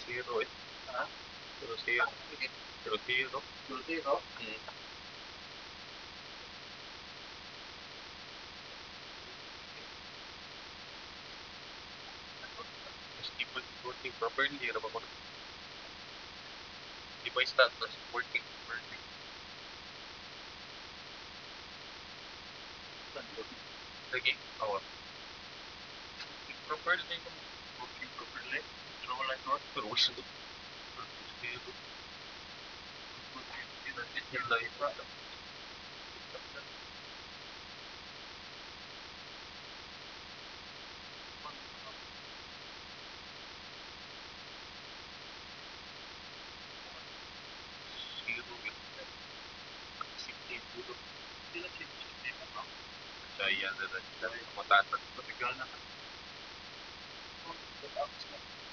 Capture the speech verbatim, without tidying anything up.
Zero eh. Ha? Zero zero. Zero zero. Zero zero? Mm. Mas di pa working properly. Ano ba ko na? Di pa status working properly. Lagi? Oo. Working properly. Working properly? Pero wala ito. Pero gusto ko. Pero zero. Yung life pa. Zero yun. Safety zero. Sila safety dito ba? Kaya na rin. Matatan. Matagal na.